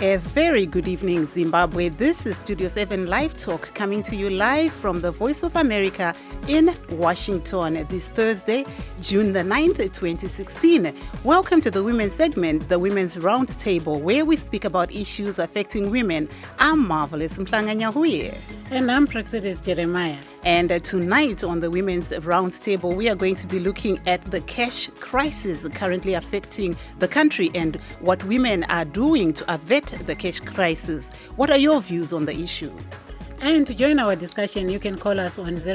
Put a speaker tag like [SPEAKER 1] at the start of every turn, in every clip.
[SPEAKER 1] A very good evening, Zimbabwe. This is Studio 7 Live Talk coming to you live from the Voice of America in Washington this Thursday, June the 9th, 2016. Welcome to the women's segment, the Women's Roundtable, where we speak about issues affecting women. I'm Marvelous Mplanga-Nyahuye.
[SPEAKER 2] And I'm Praxidis Jeremiah.
[SPEAKER 1] And tonight on the Women's Roundtable, we are going to be looking at the cash crisis currently affecting the country and what women are doing to avert the cash crisis. What are your views on the issue?
[SPEAKER 2] And to join our discussion, you can call us on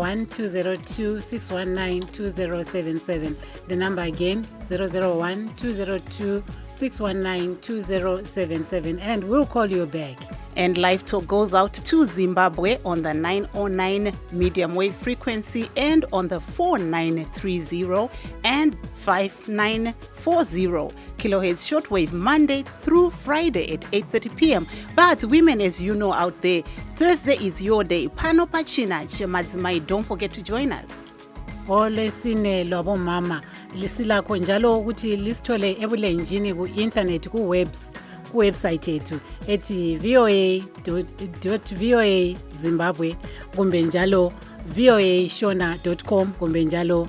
[SPEAKER 2] 001-202-619-2077. The number again, 001-202-619-2077. And we'll call you back.
[SPEAKER 1] And Live Talk goes out to Zimbabwe on the 909 medium wave frequency and on the 4930 and 5940 kilohertz shortwave Monday through Friday at 8:30 p.m. But women, as you know out there, Thursday is your day. Pano pachina chemadzimai, don't forget to join us.
[SPEAKER 2] Olesine lobo mama lisilakho njalo ukuthi lisithole ebulenjini ku-internet ku-website yethu ethi voa.voa.zimbabwe kumbe njalo voashona.com kumbe njalo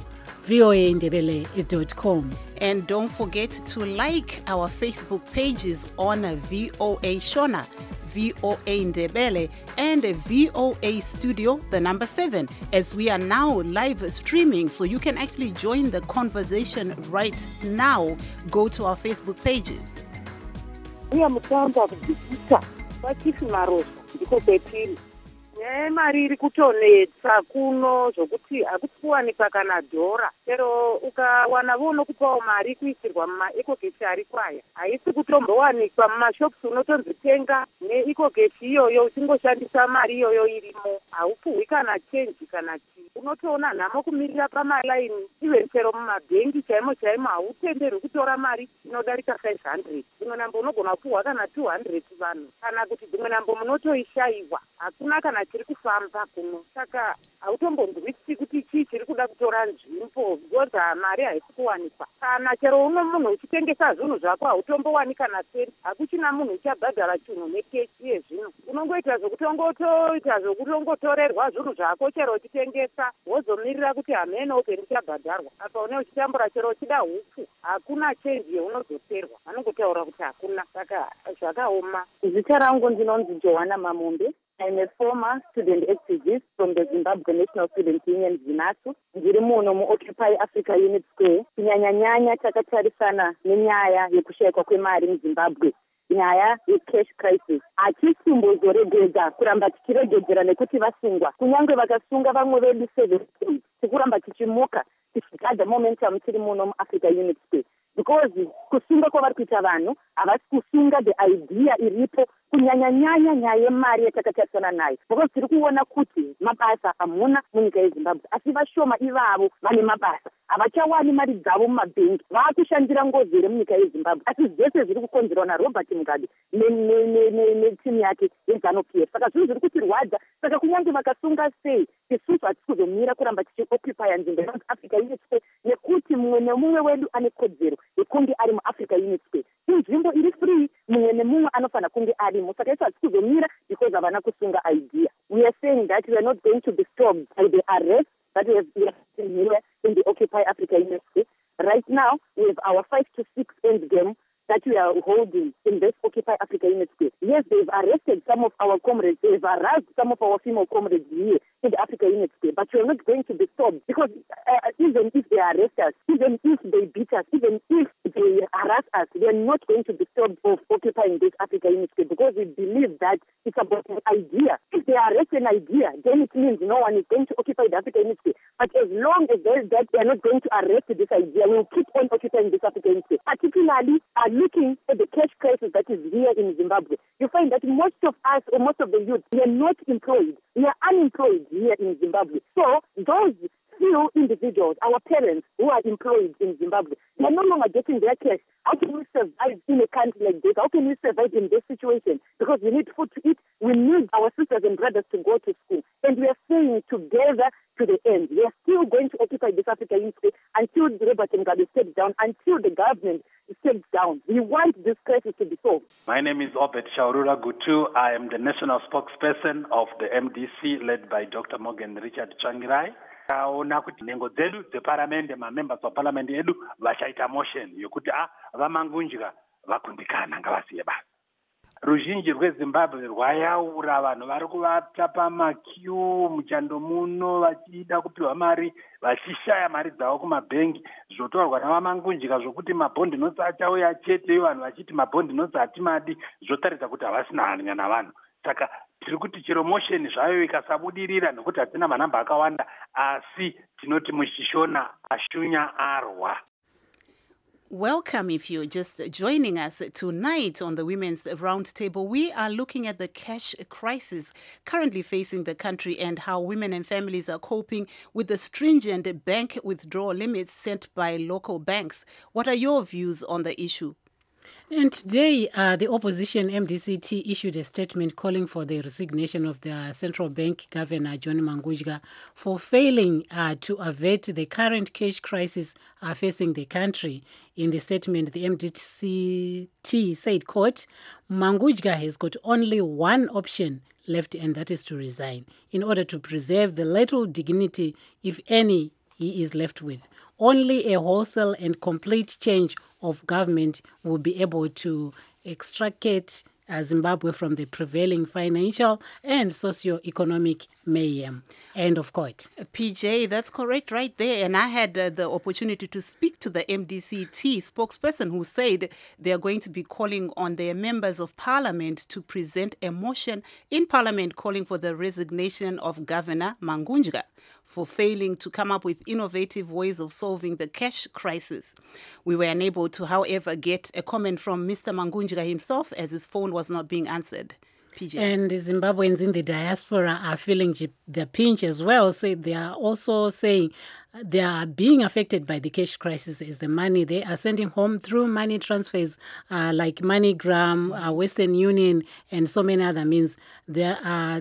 [SPEAKER 2] voandebele.com.
[SPEAKER 1] And don't forget to like our Facebook pages on VOA Shona, VOA Ndebele, and VOA Studio, the number 7, as we are now live streaming. So you can actually join the conversation right now. Go to our Facebook pages.
[SPEAKER 3] We are mutanda kuzvikisa vachifi marosa ndiko kwetiri nemari iri kutonetsa kuno zvokuti hakuwanikwa kana dhora, chero ukawana vonokupawo mari kuisirwa mumaekogesi ari kwaya haisi kutombowanikwa mumashopusi. Unotonzitenga neekogesi iyoyo uchingoshandisa mari iyoyo irimo, haupuhwi kana chenji kana chii. Unotoona nhamo kumirira pamalaini, even chero mumabhengi chaimo chaimo hautenderwi kutora mari inodarika 500. Dzimwe nambo unogona kupuhwa kana 200 vanhu, kana kuti dzimwe nambo munotoishayiwa, hakuna kana chiri kufamba kuno. Saka hautombonzwisisi kuti chii chiri kuda kutora nzvimbo, because mari haisi kuwanikwa. Kana chero uno munhu uchitengesa zvinhu zvako hautombowani kana senti, hakuchina munhu uchabhadhara chinhu nekeshi yezvino. Unongoita zvokutongotorerwa zvinhu zvako chero uchitengesa, wozomirira kuti hamene upenyu uchabhadharwa. Saka une uchitambura chero uchida hupfu, hakuna chenji yaunozoterwa, vanongotaura kuti hakuna. Saka zvakaoma. Zita rangu ndinonzi Johanna Mamombe. I'm a former student activist from the Zimbabwe National Student Union, ZINASU. Ndiri muno muOccupy Africa Unit Square. Kunyanya-nyanya takatarisana nenyaya yekushayikwa kwemari muZimbabwe, nyaya yecash crisis. Hatisumbozoregedza kuramba tichiregedzera nekuti vasungwa. Kunyange vakasunga vamwe vedu 7 tikuramba tichimuka tichigadha momentum tiri muno muAfrica Unit Square. Because kusunga kwavari kuita vanhu havasi kusunga the idea iripo, kunyanya-nyanya nyaya yemari yatakatarisana nayo. Because tiri kuona kuti mabasa hamuna munyika yeZimbabwe, asi vashoma ivavo vane mabasa havachawani mari dzavo mumabhengi, vaakushandira ngozere munyika yeZimbabwe. Asi zvese zviri kukonzerwa naRobert Mugabe netimu yake yeZANU-PF. Saka zvinhu zviri kutirwadza. Saka kunyange vakasunga sei, isusu hatisi kuzomira kuramba tichioccupya nzvimbo inonzi Africa Unit Square, nekuti mumwe nemumwe wedu ane kodzero yekunge ari muAfrica Unit Square. Inzvimbo iri free, mumwe nemumwe anofanira kunge arimo. Saka isu hatisi kuzomira because havana kusunga idea. We are saying that we are not going to be stopped by the arrest that we have here in the Occupy Africa Unit Square. Right now, we have our 5 to 6 end game that we are holding in this Occupy Africa Unit Square. Yes, they've arrested some of our comrades, they've arrested some of our female comrades here in the Africa Unit Square, but we're not going to be stopped because even if they arrest us, even if they beat us, even if they harass us, we are not going to be stopped of occupying this Africa Unit Square because we believe that it's about an idea. If they arrest an idea, then it means no one is going to occupy the Africa Unit Square. But as long as there is that, they are not going to arrest this idea. We'll keep on occupying this Africa Unit Square. Particularly, looking at the cash crisis that is here in Zimbabwe, you find that most of us, or most of the youth, we are not employed. We are unemployed here in Zimbabwe. So those few individuals, our parents who are employed in Zimbabwe, they are no longer getting their cash. How can we survive in a country like this? How can we survive in this situation? Because we need food to eat. We need our sisters and brothers to go to school. And we are saying together to the end, we are still going to occupy this Africa Unit until Robert Mugabe steps down, until the government to step down. We want this crisis to be solved.
[SPEAKER 4] My name is Obed Shaurura Gutu. I am the national spokesperson of the MDC led by Dr. Morgan Richard Changirai. Taona kuti nhengo dzedu dzeparamende mamembers of parliament edu vachaita motion yokuti vamangunjika vakundikana ngavasiye basa. Ruzhinji rweZimbabwe rwayaura vanhu vari kuvata pamakyu muchando muno vachida kupiwa mari vachishaya mari dzavo kumabhengi zvotorwa navamangunjika zvokuti mabhondi notsi achauya chete vanhu vachiti mabhondi notsi hatimadi zvotaridza kuti havasina hanya navanhu. Saka tiri kuti chero motion zvayo ikasabudirira nekuti hatina manhamba akawanda asi tinoti mushishona ashunya arwa.
[SPEAKER 1] Welcome if you're just joining us tonight on the Women's Roundtable. We are looking at the cash crisis currently facing the country and how women and families are coping with the stringent bank withdrawal limits set by local banks. What are your views on the issue?
[SPEAKER 2] And today, the opposition MDCT issued a statement calling for the resignation of the central bank governor, John Mangujga, for failing to avert the current cash crisis facing the country. In the statement, the MDCT said, quote, Mangujga has got only one option left, and that is to resign, in order to preserve the little dignity, if any, he is left with. Only a wholesale and complete change of government will be able to extricate Zimbabwe from the prevailing financial and socio-economic mayhem. End of quote.
[SPEAKER 1] PJ, that's correct right there. And I had the opportunity to speak to the MDCT spokesperson who said they are going to be calling on their members of parliament to present a motion in parliament calling for the resignation of Governor Mangunjga for failing to come up with innovative ways of solving the cash crisis. We were unable to, however, get a comment from Mr. Mangunjga himself as his phone was not being answered. PJ.
[SPEAKER 2] And Zimbabweans in the diaspora are feeling the pinch as well. They are also saying they are being affected by the cash crisis as the money they are sending home through money transfers like MoneyGram, Western Union, and so many other means. Their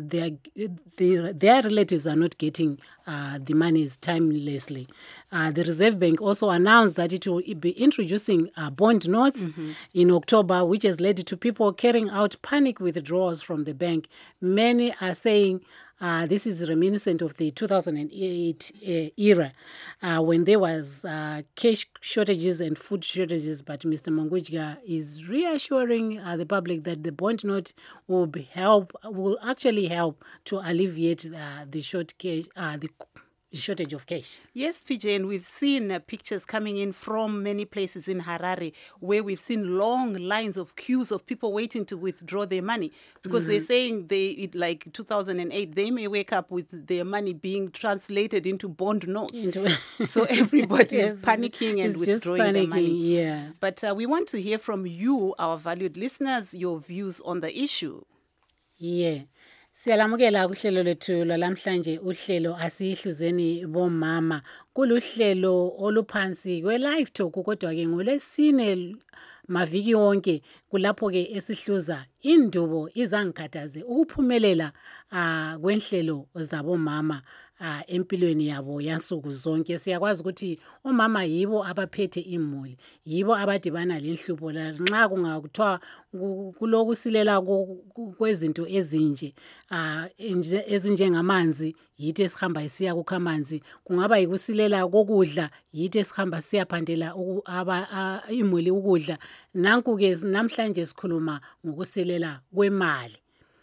[SPEAKER 2] relatives are not getting the monies timelessly. The Reserve Bank also announced that it will be introducing bond notes in October, which has led to people carrying out panic withdrawals from the bank. Many are saying this is reminiscent of the 2008 era when there was cash shortages and food shortages. But Mr. Mangujga is reassuring the public that the bond note will actually help to alleviate the shortage of cash.
[SPEAKER 1] Yes, PJ, and we've seen pictures coming in from many places in Harare where we've seen long lines of queues of people waiting to withdraw their money because they're saying like 2008, they may wake up with their money being translated into bond notes. So everybody is panicking and withdrawing their money.
[SPEAKER 2] Yeah.
[SPEAKER 1] But we want to hear from you, our valued listeners, your views on the issue.
[SPEAKER 2] Yeah. Siyalamukela kuhlelo lethu lamhlanje uhlelo asihluzeni bomama kuluhlelo oluphansi kwe live talk kodwa ke ngolesine maviki wonke kulapho ke esihluza indubo izangikhathaze ukuphumelela kwenhlelo zabomama empilweni yabo yansuku zonke. Siyakwazi ukuthi omama yibo abaphethe imuli, yibo abadibana lenhlupho nxa kungakuthiwa kulokusilela kwezinto ezinje ezinjengamanzi yithi esihamba isiya kukha amanzi, kungaba yikusilela kokudla yithi esihamba siyaphandela imuli ukudla. Nanku ke namhlanje sikhuluma ngokusilela kwemali.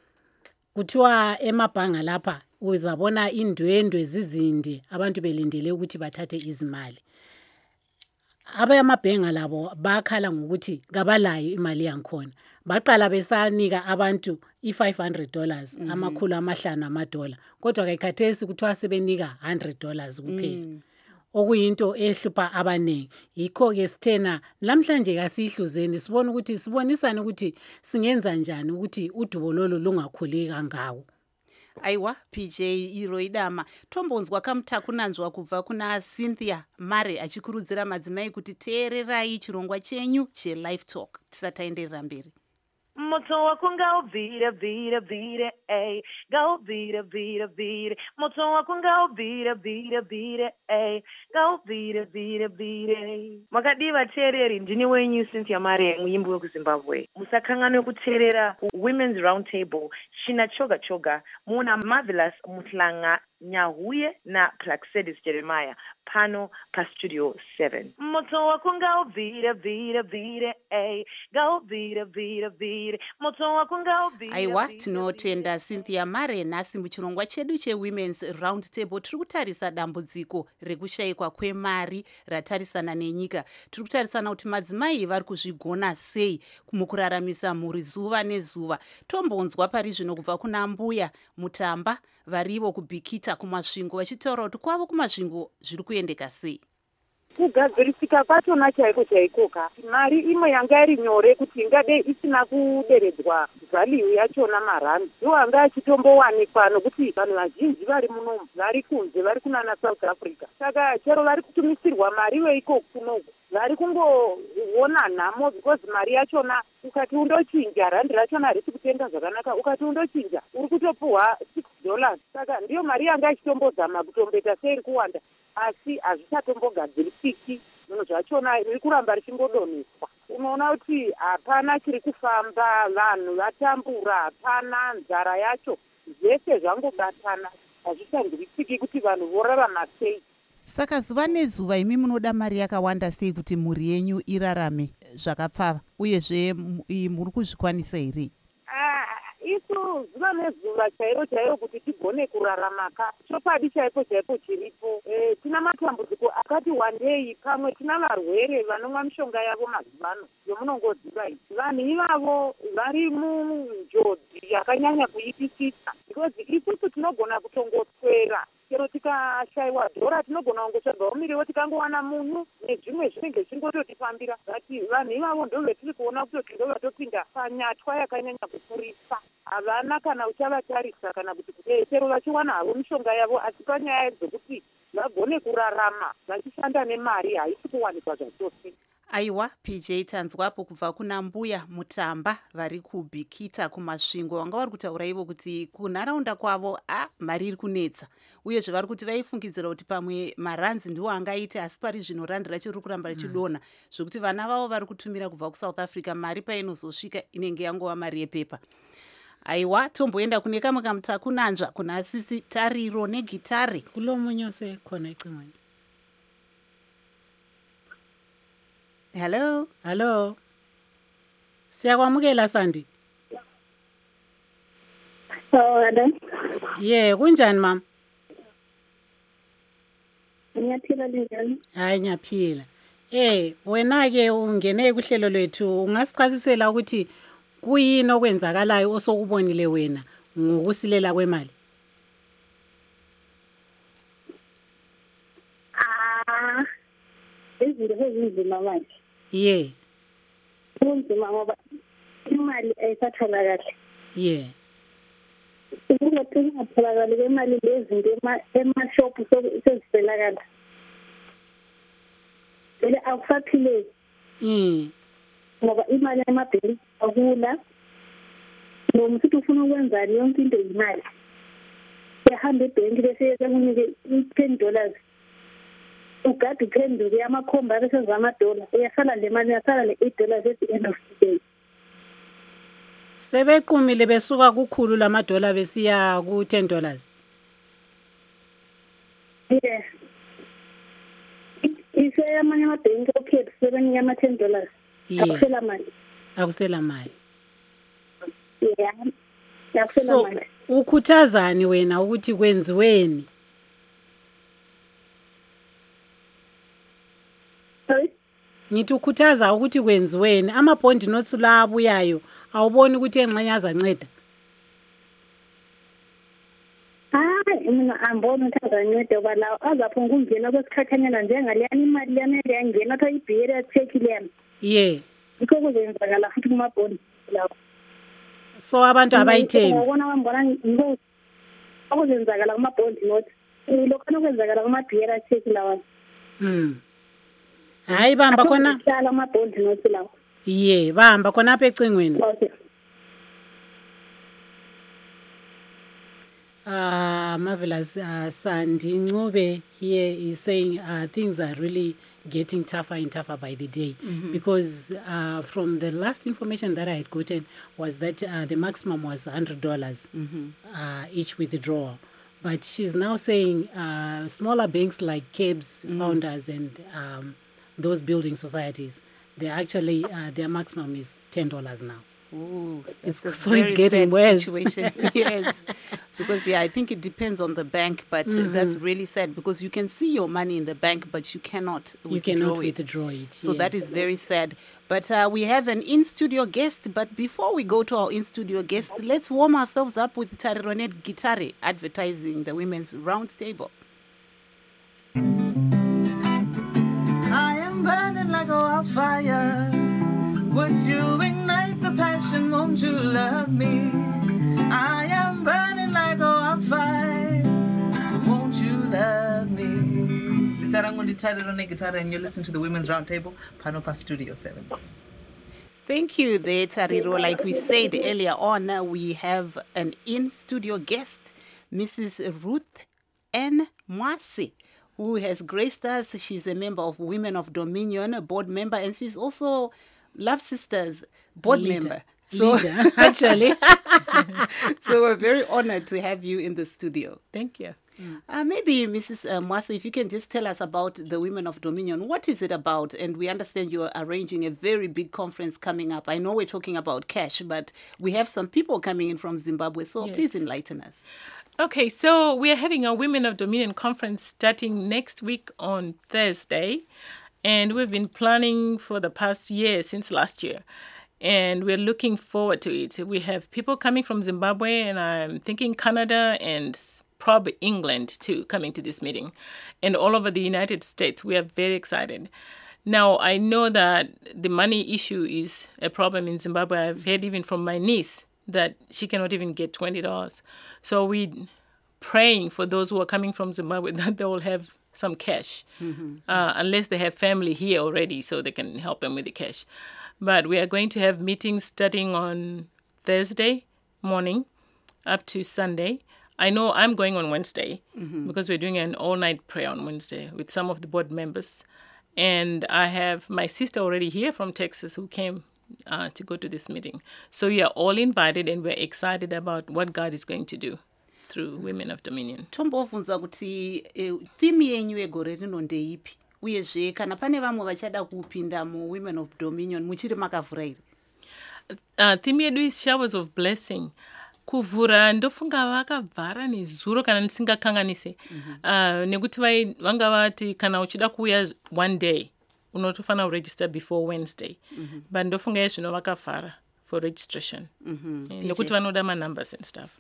[SPEAKER 2] Kuthiwa emabhanga lapha uzabona indwendwe zizinde abantu belindele ukuthi bathathe izimali. Abayamabhenga labo bakhala ngokuthi kabalayo imali yankhona. Baqala besanika abantu $500 amakhulu amahlanu amadola. Kodwa ke khathesi kuthiwa sebenika $100 kuphela. Okuyinto ehlupha abaningi. Yikho ke sithena namhlanje kasihluzeni sibonisane ukuthi singenza njani ukuthi udubo lolu lungakhuli kangako.
[SPEAKER 1] Aiwa PJ Iroidama tombonzwa kamutakunanzwa kubva kuna Cynthia Mare achikurudzira madzimai kuti teererai chirongwa chenyu che Live Talk tisataenderera mberi.
[SPEAKER 5] moto wako ngauvhire vhire vhire ey ngauvhire vhire vhire moto wako ngauvhire vhire vhire ey ngauvhire vhire vhire. Makadiva teereri, ndini wenyu Cynthia Mare, muimbi wekuZimbabwe. Musakanganwe kuteerera Women's Round Table china choga choga muna Marvelous Mutlanga Nyahuye na Praxedis Jeremiah pano pa Studio 7. Moto wako ngauvhire vhire vhire ey ngauvhire vhire vhire moto wako ngauvhire.
[SPEAKER 1] Aiwa, tinotenda Cynthia Mare. Nhasi muchirongwa chedu cheWomen's Round Table tiri kutarisa dambudziko rekushayikwa kwemari ratarisana nenyika. Tiri kutarisana kuti madzimai vari kuzvigona sei mukuraramisa mhuri zuva nezuva. Tombonzwa pari zvino kubva kuna mbuya Mutamba varivo kubhikita kumasvingo vachitaura kuti kwavo kumasvingo zviri kuendeka sei.
[SPEAKER 3] Kugadzirisika kwachona chaiko chaikoka, mari imwe yanga iri nyore kuti ingadei isina kuderedzwa value yachona marandi ndiwo anga achitombowanikwa nokuti vanhu vazhinji vari munomu vari kunze vari kunana South Africa. Saka chero vari kutumisirwa mari weiko kunoku vari kungoona nhamo because mari yachona ukati undochinja randi rachona harisi kutenga zvakanaka, ukati undochinja uri kutopuhwa $6. Saka ndiyo mari yanga achitombozama kutombeta seiri kuwanda asi hazvichatombogadzirisiki. Zvinhu zvachona riri kuramba richingodoneswa. Unoona kuti hapana chiri kufamba, vanhu vatambura, hapana nzara yacho, zvese zvangobatana, hazvichanzwisiki kuti vanhu vorarama sei.
[SPEAKER 1] Saka zuva nezuva imi munoda mari yakawanda sei kuti mhuri yenyu irarame zvakapfava, uyezve muri kuzvikwanisa here?
[SPEAKER 3] Isu zuva nezuva chairo chairo kuti tigone kuraramaka chokwadi chaipo chaipo chiripo. Tina matambudziko akati wandei, pamwe tina varwere vanomwa mishonga yavo mazuvano yomunongoziva idzi. Vanhu ivavo vari munjodzi yakanyanya kuipisisa because isusu tinogona kutongoswera chero tikashayiwa dhora tinogona kungotsvaga miriwo tikangowana munyu nezvimwe zvinenge zvingototifambira. But vanhu ivavo ndo vetiri kuona kuti ndo vatopinda panyatwa yakanyanya kupurisa. Havana kana uchavatarisa kana kuti chero vachiwana havo mishonga yavo, asi panyaya dzokuti vagone kurarama vachishanda nemari haisi kuwanikwa zvachose.
[SPEAKER 1] Aiwa, PJ tanzwapo kubva kuna mbuya Mutamba vari kubhikita kumasvingo, vanga vari kutaura ivo kuti kunharaunda kwavo mari iri kunetsa, uyezve vari kuti vaifungidzira kuti pamwe maranzi ndiwo angaite, asi pari zvino randi racho riri kuramba richidonha zvokuti vana vavo vari kutumira kubva kuSouth Africa mari painozosvika inenge yangova mari yepepa. Aiwa, tomboenda kune kamwe kamutakunanzva kuna Sisi Tariro negitari.
[SPEAKER 2] Kulo munyose khona icimweni.
[SPEAKER 1] Hello.
[SPEAKER 2] Hello. Siyakwamukela Sandi.
[SPEAKER 6] Hello.
[SPEAKER 2] Yeah, kunjani mama?
[SPEAKER 6] Ngiyaphila njani?
[SPEAKER 2] Hayi ngiyaphila. Wena ke ungene kuhlelo lwethu, ungasichasisela ukuthi kuyini okwenzakalayo osokubonile wena ngokusilela kwemali?
[SPEAKER 6] Izinto ezinzima manje.
[SPEAKER 2] Yeah.
[SPEAKER 6] Kunzima ngoba imali ayisatholakali.
[SPEAKER 2] Yeah.
[SPEAKER 6] Ukuthi ingatholakali kwemali lezinto ema-shop seziselakala. Vele akusaphile. Ngoba imali emabhenki akula. Noma uthi ufuna ukwenzani yonke into imali. Uyahamba ebhenki bese bekunike $10. Ugade uphenduke amakhomba bese $1, uyasala le mali uyasala le$8 at the end of the day.
[SPEAKER 2] Sebequmile besuka kukhulu lama-dollar besiya ku$10.
[SPEAKER 6] Yeah. Ise amanye amabhenki okhethu sebenika ama$10. Akusela mali.
[SPEAKER 2] Akusela mali.
[SPEAKER 6] Yeah. Akusela mali.
[SPEAKER 2] Ukhuthazani wena ukuthi kwenziweni? Ngithi ukhuthaza ukuthi kwenziweni, ama-bond notes la abuyayo awuboni ukuthi engxenye azanceda?
[SPEAKER 6] Hayi, mina ambona ukuthi azanceda ngoba lawo azaphunga ukungena kwesikhathanyana njengaleyana imali lana eyangena athi ibhiyere check leyana.
[SPEAKER 2] Yeah.
[SPEAKER 6] Yikho kuzenzakala futhi kuma-bond lawo.
[SPEAKER 2] So abantu abayithembi.
[SPEAKER 6] Ngibona wambona ngo okuzenzakala kuma-bond notes. Lokho okwenzakala kuma-bhiyere check lawa.
[SPEAKER 2] Hayi bamba khona
[SPEAKER 6] hlala ama-bond notes lawo.
[SPEAKER 2] Yeah, bamba khona apha ecingweni.
[SPEAKER 6] Okay.
[SPEAKER 2] Marvelous. Sandy Ngobe here is saying things are really getting tougher and tougher by the day, because from the last information that I had gotten was that the maximum was $100 each withdrawal. But she's now saying smaller banks like KEBS, Founders, and those building societies, they actually their maximum is $10 now.
[SPEAKER 1] Ooh,
[SPEAKER 2] So it's getting worse.
[SPEAKER 1] Situation. Yes, because I think it depends on the bank, but that's really sad, because you can see your money in the bank, but you cannot withdraw it. So that is very sad. But we have an in-studio guest. But before we go to our in-studio guest, let's warm ourselves up with Tarironet Gitare advertising the Women's Roundtable.
[SPEAKER 7] I am burning like a wildfire. Would you ignite the passion? Won't you love me? I am burning like a wildfire. Won't you love me? Zitarangundi Tarironet Gitare, and you're listening to the Women's Roundtable, Panopa Studio 7.
[SPEAKER 1] Thank you there, Tariro. Like we said earlier on, we have an in-studio guest, Mrs. Ruth N. Mwasi, who has graced us. She's a member of Women of Dominion, a board member, and she's also Love Sisters board member.
[SPEAKER 2] Leader, actually.
[SPEAKER 1] So we're very honored to have you in the studio.
[SPEAKER 8] Thank you.
[SPEAKER 1] Maybe, Mrs. Mwasi, if you can just tell us about the Women of Dominion. What is it about? And we understand you're arranging a very big conference coming up. I know we're talking about cash, but we have some people coming in from Zimbabwe. So please enlighten us.
[SPEAKER 8] Okay, so we are having a Women of Dominion conference starting next week on Thursday. And we've been planning for the past year, since last year. And we're looking forward to it. We have people coming from Zimbabwe, and I'm thinking Canada and probably England too, coming to this meeting. And all over the United States. We are very excited. Now, I know that the money issue is a problem in Zimbabwe. I've heard even from my niece that she cannot even get $20. So we're praying for those who are coming from Zimbabwe that they will have some cash, unless they have family here already, so they can help them with the cash. But we are going to have meetings starting on Thursday morning up to Sunday. I know I'm going on Wednesday because we're doing an all-night prayer on Wednesday with some of the board members. And I have my sister already here from Texas who came to go to this meeting. So you are all invited, and we're excited about what God is going to do through Women of Dominion.
[SPEAKER 1] Tombovunza kuti theme yenyu yegore rino ndeipi, uyezve kana pane vamwe vachada kupinda mu Women of Dominion muchiri makavhura iri?
[SPEAKER 8] Theme yedu is showers of blessing. Kuvhura ndofunga vakavhara nezuro kana ndisingakanganise, nekuti vanga vati kana uchida kuuya one day unotofana kuregister before Wednesday, but ndofunga yezvino vakavhara for registration, nekuti vanoda manumbers and stuff.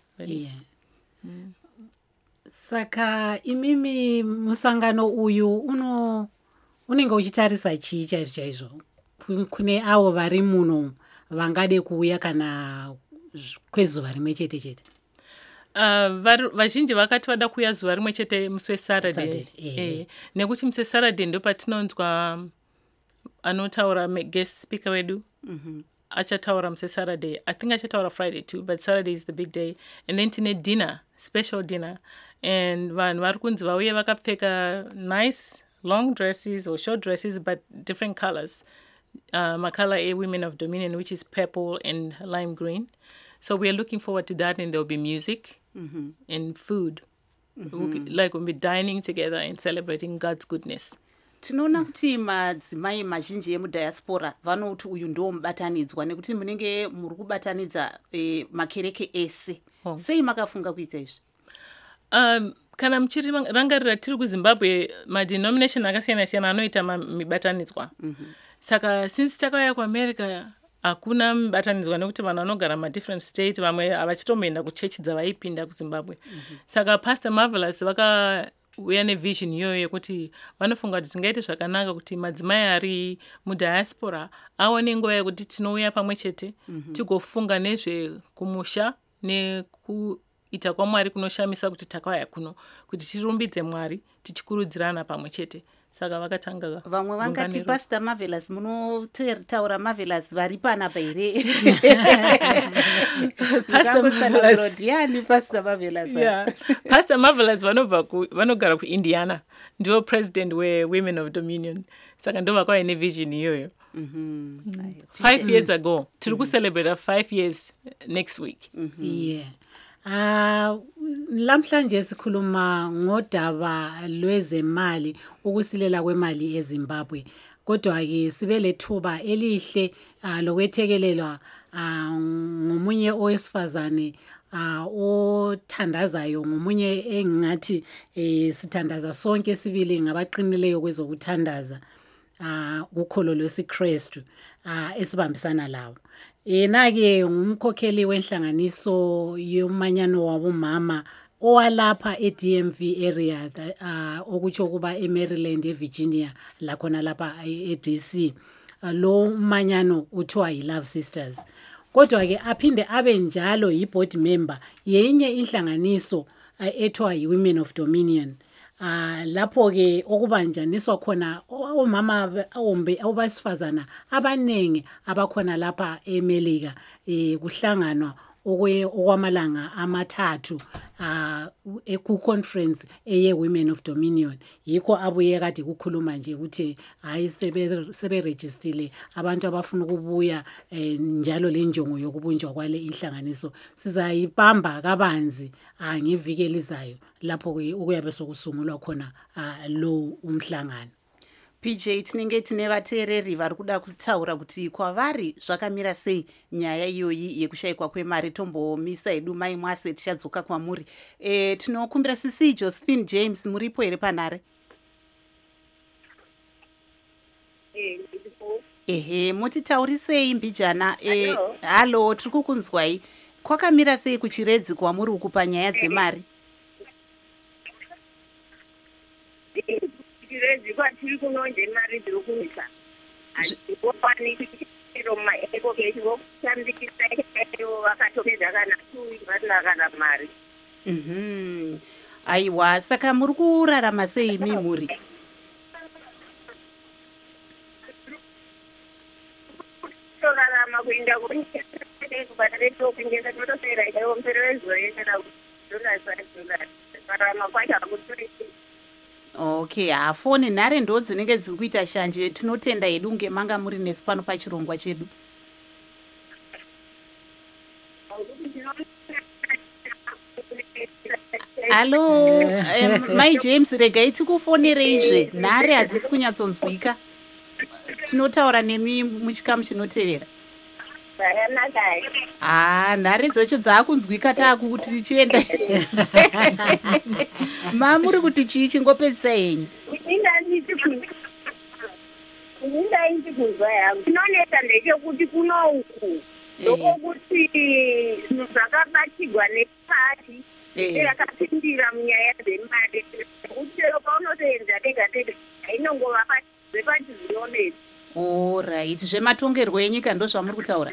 [SPEAKER 2] Saka imimi musangano uyu unenge uchitarisa chii chaizvo kune avo vari muno vangade kuuya kana kwezuva rimwe chete chete?
[SPEAKER 8] Vazhinji vakati vada kuuya zuva rimwe chete musi weSaturday. Nekuti musi weSaturday ndo patinonzwa anotaura guest speaker wedu. Achataura musi weSaturday. I think achataura Friday too, but Saturday is the big day. And then tine dinner, special dinner. And vanhu vari kunzi vauye vakapfeka nice long dresses or short dresses, but different colors. Makala A Women of Dominion, which is purple and lime green. So we are looking forward to that, and there will be music and food. Like we'll be dining together and celebrating God's goodness.
[SPEAKER 1] Tinoona kuti madzimai mazhinji emudiaspora vanoti uyu ndo mubatanidzwa, nekuti munenge muri kubatanidza makereke ese. Sei makafunga kuita izvi?
[SPEAKER 8] Kana muchirangarira tiri kuZimbabwe, madenomination akasiyana-siyana anoita mibatanidzwa. Saka since takauya kuAmerica hakuna mibatanidzwa, nekuti vanhu vanogara madifferent state, vamwe havachitomboenda kuchechi dzavaipinda kuZimbabwe. Saka Pastor Marvelous vakauya nevision iyoyo yekuti vanofunga kuti tingaite zvakanaka kuti madzimai ari mudiaspora awane nguva yekuti tinouya pamwe chete tigofunga nezvekumusha nekuita kwaMwari kunoshamisa kuti takauya kuno kuti tirumbidze Mwari tichikurudzirana pamwe chete. saka vakatanga.
[SPEAKER 1] Vamwe vangati Pastor Marvelous, munotaura Marvelous vari panapa here. Pastor Marvelous.
[SPEAKER 8] Yeah. Pastor Marvelous vanogara kuIndiana. Ndivo president we-Women of Dominion. Saka ndova kwa ine vision iyoyo. 5 years ago. Tiri kucelebrate 5 years next week.
[SPEAKER 2] Yeah. Lamhlanje sikhuluma ngodaba lwezemali, ukusilela kwemali eZimbabwe. Kodwa ke sibe lethuba elihle lokwethekelelwa ngomunye owesifazane othandazayo, ngomunye engathi sithandaza sonke sibili ngabaqinileyo kwezokuthandaza ukholo lwesiKristu esibambisana lawo. Yena-ke ngumkhokheli wenhlanganiso yomanyano wabomama owalapha eDMV area okutsho kuba eMaryland, eVirginia, lakhona lapha eDC. Lo manyano uthiwa yiLove Sisters. Kodwa-ke aphinde abe njalo yi-board member yenye inhlanganiso ethiwa yi-Women of Dominion. Lapho-ke okubanjaniswa khona omama obasifazana abanengi abakhona lapha eMelika, kuhlanganwa okwamalanga amathathu ku-conference eye-Women of Dominion. Yikho abuye kade kukhuluma nje ukuthi hayi seberejistile abantu abafuna ukubuya njalo le njongo yokubunjwa kwale inhlanganiso. Sizayibamba kabanzi ngeviki elizayo lapho ukuyabe sokusungulwa khona lo umhlangano.
[SPEAKER 1] PJ, tinenge tine vateereri vari kuda kutaura kuti kwavari zvakamira sei nyaya iyoyi yekushayikwa kwemari. Tombomisa hedu mai Mwase, tichadzoka kwamuri. Tinokumbira sisi Josephine James, muripo here panhare? Ehe, mutitaurisei mbijana. Halo, tiri kukunzwai. Kwakamira sei kuchiredzi kwamuri uku panyaya dzemari?
[SPEAKER 6] Chirezi kwatiri kunonje mari dziri kuisa hazvikokwanisi chiro maeko kechivo kushandikisa ivo vakatopedza kana 2 weeks vasina kana mari.
[SPEAKER 1] Aiwa, saka muri kurarama sei mimuri?
[SPEAKER 6] Torarama kuenda kubatatokuingeza totosera ikaivo mpererezo yekana kurarama kwacho hakutori.
[SPEAKER 1] Okay, hafoni nhare ndo dzinenge dziri kuita shanje. Tinotenda hedu ngemanga muri nesu pano pachirongwa chedu. Halo, Mai James, regai tikufonereizve, nhare hadzisi kunyatsonzwika. Tinotaura nemi muchikamu chinotevera. Nhare dzacho dzaakunzwika taakuti tichienda. Mamuri kuti chii chingopedzisa henyu?
[SPEAKER 6] Indaiti kuzwa yangu chinonetsa ndechekuti kuno uku ndokokuti zvinhu zvakabatirwa nepati yakapindira munyaya dzemari kuti chero paunotoenza tega tega ainongova zvepachizvinonetsa.
[SPEAKER 1] Alright, zvematongerwo enyika ndo zvamuri kutaura?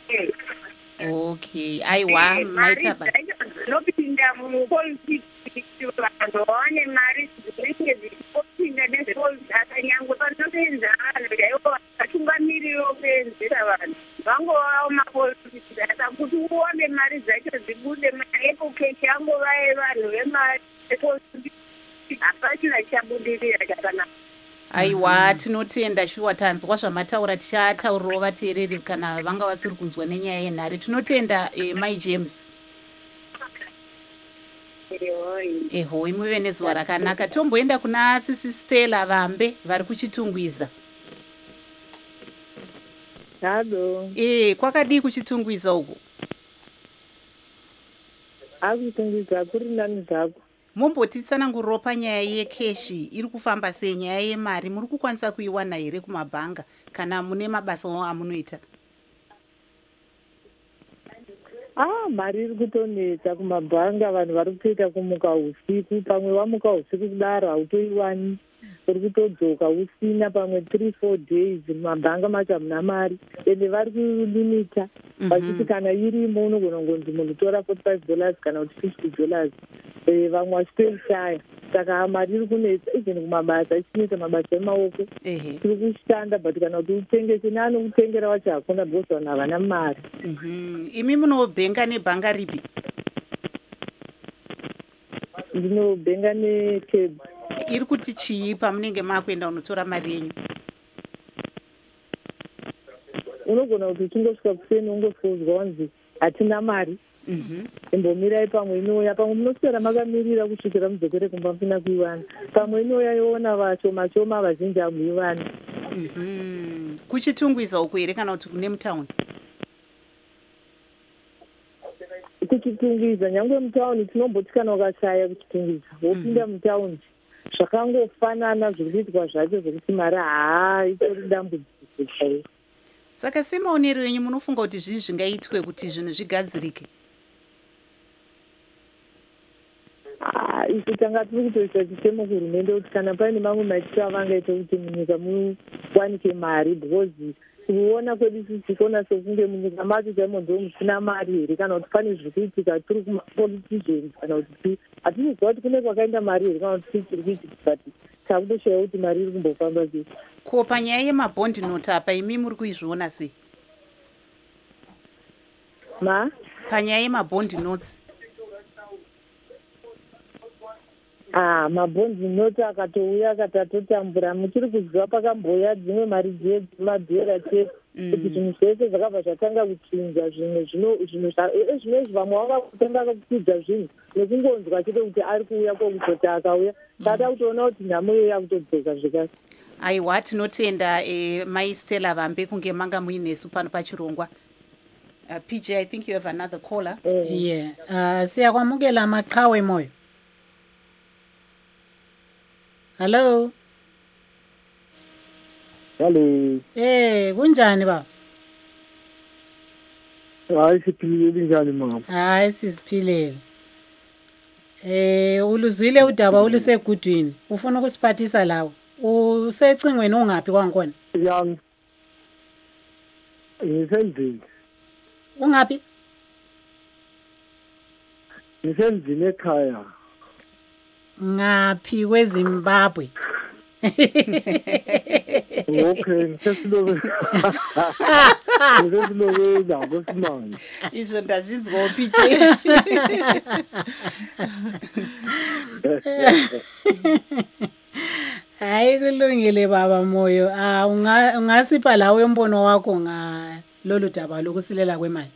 [SPEAKER 1] Okay, aiwa, maita basi.
[SPEAKER 6] Dzinopinda mupolitiki vanhu vawane mari dzinenge dzichipinda nezvepolitiki akanyangwe panotoenza vanhu chaivo vatungamiriwo kuenzera vanhu vangovawo mapolitiki asa kuti uone mari dzacho dzibude maekokechi angova evanhu vemari epolitiki hapachina chichabudirira chakanaka.
[SPEAKER 1] Aiwa, tinotenda shuwa tanzwa zvamataura, tichataurirawo vateereri kana vanga vasiri kunzwa nenyaya yenhare. Tinotenda Mai James. Ehoi, muve nezuva rakanaka. Tomboenda kuna Sisi Stella Vambe vari kuchitungwiza.
[SPEAKER 9] Halo.
[SPEAKER 1] Kwakadii kuchitungwiza uko?
[SPEAKER 9] Akutungwiza kuri nani zvako?
[SPEAKER 1] Mumbotitsanangurirawo panyaya yekeshi iri kufamba sei, nyaya yemari muri kukwanisa kuiwana here kumabhanga kana mune mabasa amunoita?
[SPEAKER 9] Mari iri kutonetsa kumabhanga, vanhu vari kutoita kumuka usiku, pamwe wamuka usiku kudaro hautoiwani. uri kutodzoka usina pamwe 3-4 days mabhanga macho hamuna mari ende vari kulimita vachiti kana irimo unogona kungonzi munhu tora $45 kana kuti $50 vamwe vachitoishaya saka mari iri kunetsa even kumabasa ichinetsa mabasa emaoko tiri kushanda but kana kuti utengese neanokutengera wacho hakuna because vanhu havana mari.
[SPEAKER 1] Imi munobhenga nebhanga ripi?
[SPEAKER 9] Ndinobhenga neCAB.
[SPEAKER 1] Iri kuti chii pamunenge makuenda unotora mari yenyu?
[SPEAKER 9] Unogona kuti uchingosvika kuseni ungosvozwa wanzi hatina mari, imbomirai pamwe inoya, pamwe munoswera makamirira kusvikira mudzokere kumba musina kuiwana, pamwe inoya yoona vashoma shoma vazhinji hamuivani.
[SPEAKER 1] Kuchitungwiza uku here kana kuti kune mutaundi?
[SPEAKER 9] Kuchitungwiza nyangwe mutaundi tinomboti kana ukashaya kuchitungwiza wopinda mutaundi zvakangofanana zviri kuitwa zvacho zvokuti mari itori dambudziko chaiyo.
[SPEAKER 1] Saka semaonero yenyu munofunga kuti zvii zvingaitwe kuti zvinhu zvigadzirike?
[SPEAKER 9] Isu tanga tiri kutoita chitemo kuhurumende kuti kana paine mamwe maitiro avangaita kuti munyika muwanike mari because kuona kwedu isusu tikaona sokunge munyika macho chaimo ndo musina mari here kana kuti pane zviri kuitika tiri kumapoliticians kana kuti hatinoziva kuti kune kwakaenda mari here kana kuti tiri kuitika but takutoshaya kuti mari iri kumbofamba sei.
[SPEAKER 1] Ko panyaya yemabhondi noti apa imi muri kuizviona sei? Panyaya yemabhondi notes
[SPEAKER 9] mabhondi noti akatouya akatatotambura muchiri kuziva pakamboya dzimwe mari dzemadhera chete kuti zvinhu zvese zvakabva zvatanga kuchinja zvimwe vamwe vakatanga kukwidza zvinhu nekungonzwa chete kuti ari kuuya kwokutoti akauya tada kutoona kuti nhamo iyo yakutodzoka zvikasi.
[SPEAKER 1] Aiwa, tinotenda Mai Stella Vambe kunge manga muinesu pano pachirongwa. PJ, I think you have another caller.
[SPEAKER 2] Siyakwamukela Maqhawe Moyo. Hello.
[SPEAKER 10] Hello.
[SPEAKER 2] Kunjani baba?
[SPEAKER 10] Hayi siphilile njani mama?
[SPEAKER 2] Hayi sisiphilile. Uluzwile udaba olusegudwini. Ufuna ukusiphathisa lawo. Usecingweni ongaphi kwankona?
[SPEAKER 10] Yami. Ngisendlini.
[SPEAKER 2] Ungaphi?
[SPEAKER 10] Ngisendlini ekhaya.
[SPEAKER 2] Ngaphi kweZimbabwe?
[SPEAKER 10] Okay, ngisesilokwe lapho simanje.
[SPEAKER 1] Izvo ndazvinzwa PJ.
[SPEAKER 2] Hayi kulungile baba Moyo. Ungasipha lawo umbono wakho ngalolu daba lokusilela kwemali.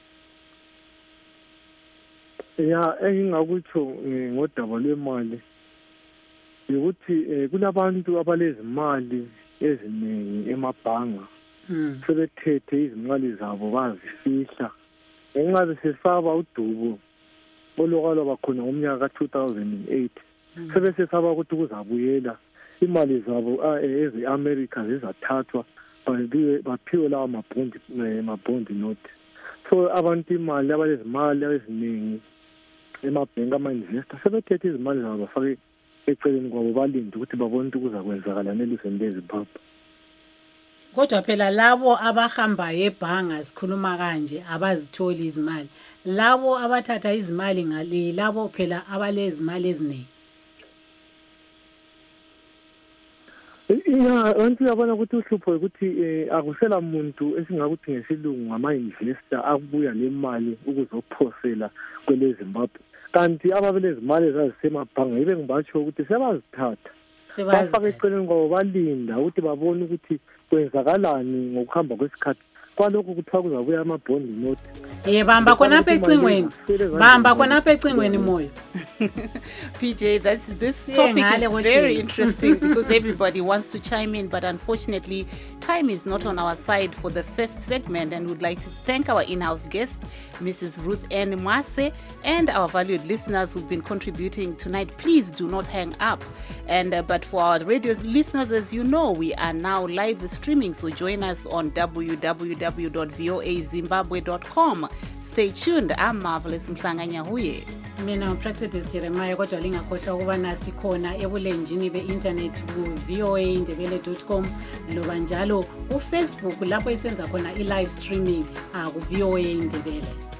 [SPEAKER 10] Engingakutsho ngodaba lwemali ukuthi kunabantu abalezimali eziningi emabhanga sebethethe izimali zabo bazifihla ngenxa besesaba udubo olokwalwa bakhona ngomnyaka ka-2008 sebesesaba ukuthi kuzabuyela imali zabo eze-America zizathathwa baphiwe lawa mabhondi note. So abantu imali abalezimali eziningi emabhenki ama-investor sebethethe izimali zabo bafake eceleni kwabo balinde ukuthi babone ukuthi kuzakwenzakala nelizweni leZimbabwe.
[SPEAKER 2] Kodwa phela labo abahambayo ebhanga sikhuluma kanje abazitholi izimali, labo abathatha izimali ngale labo phela abalezimali eziningi.
[SPEAKER 10] Abantu yabona ukuthi uhlupho ukuthi akusela muntu esingakuthi ngesilungu ngama-investor akubuya le mali ukuzophosela kwele Zimbabwe. Kanti ababelezimali ezazisemabhanga ibe ngibatsho ukuthi sebazithatha bafake eceleni kwabo balinda ukuthi babone ukuthi kwenzakalani ngokuhamba kwesikhathi kwalokho kuthiwa kuzabuya amabhondi note.
[SPEAKER 2] Bamba khonapha ecingweni. Bamba khonapha ecingweni Moyo.
[SPEAKER 1] PJ, this topic is very interesting because everybody wants to chime in, but unfortunately time is not on our side for the first segment, and we'd like to thank our in-house guest, Mrs. Ruth Ann Mwase, and our valued listeners who've been contributing tonight. Please do not hang up. And but for our radio listeners, as you know, we are now live streaming, so join us on www.voazimbabwe.com. Stay tuned. I'm Marvelous Mhlanga Nyahuye.
[SPEAKER 2] mina uPraxedis Jeremiah, kodwa lingakhohlwa ukubana sikhona ebulenjini be-internet ku-voaindebele.com loba njalo uFacebook lapho isenza khona i-live streaming ku-VOA Indebele.